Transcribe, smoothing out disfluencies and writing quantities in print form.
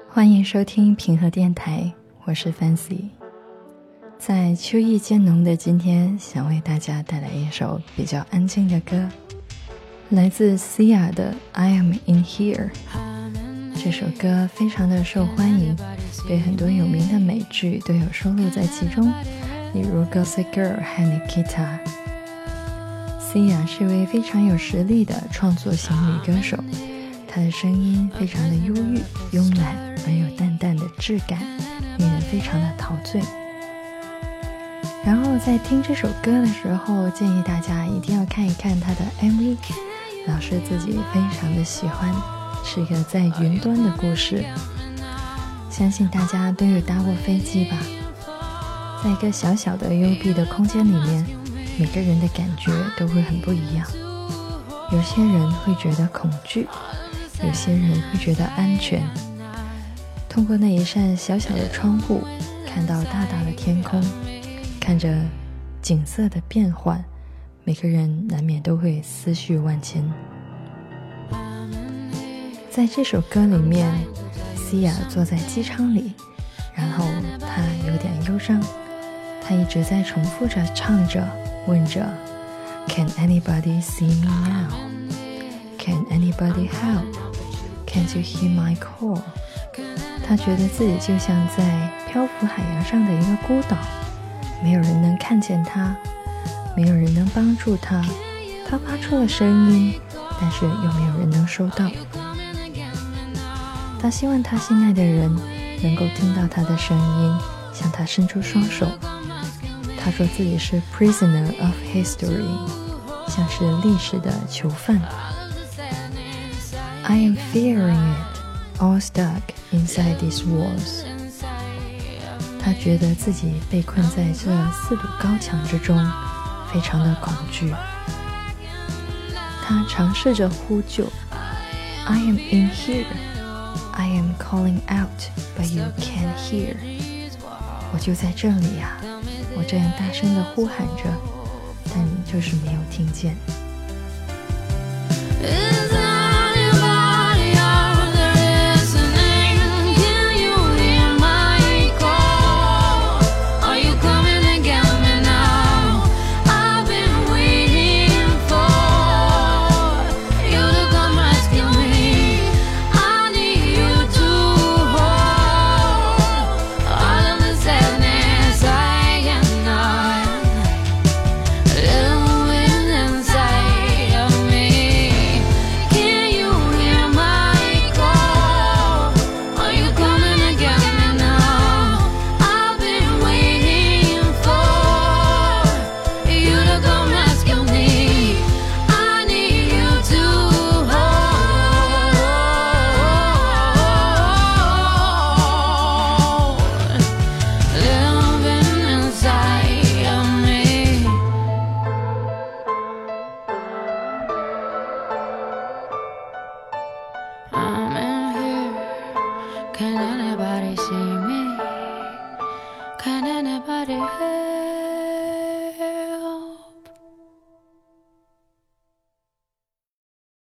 欢迎收听平和电台，我是 Fancy。 在秋意渐浓的今天，想为大家带来一首比较安静的歌，来自 Sia 的 I Am In Here。 这首歌非常的受欢迎，被很多有名的美剧都有收录在其中，例如 Gossip Girl 和 Nikita。 Sia 是一位非常有实力的创作型女歌手，她的声音非常的忧郁慵懒，而有淡淡的质感，令人非常的陶醉。然后在听这首歌的时候，建议大家一定要看一看她的 MV， 老师自己非常的喜欢，是一个在云端的故事。相信大家都有搭过飞机吧，在一个小小的幽闭的空间里面，每个人的感觉都会很不一样。有些人会觉得恐惧，有些人会觉得安全。通过那一扇小小的窗户，看到大大的天空，看着景色的变换，每个人难免都会思绪万千。在这首歌里面，西亚坐在机舱里，然后她有点忧伤，她一直在重复着唱着，问着 Can anybody see me now? Can anybody help? Can't you hear my call? 她觉得自己就像在漂浮海洋上的一个孤岛，没有人能看见她，没有人能帮助她，她发出了声音，但是又没有人能收到。她希望她心爱的人能够听到她的声音，向她伸出双手。她说自己是 prisoner of history， 像是历史的囚犯。I am fearing it, all stuck inside these walls。 她觉得自己被困在这4堵高墙之中，非常的恐惧。她尝试着呼救 I am in here, I am calling out, but you can't hear。 我就在这里呀，我这样大声地呼喊着，但你就是没有听见。 Can anybody see me? Can anybody hear?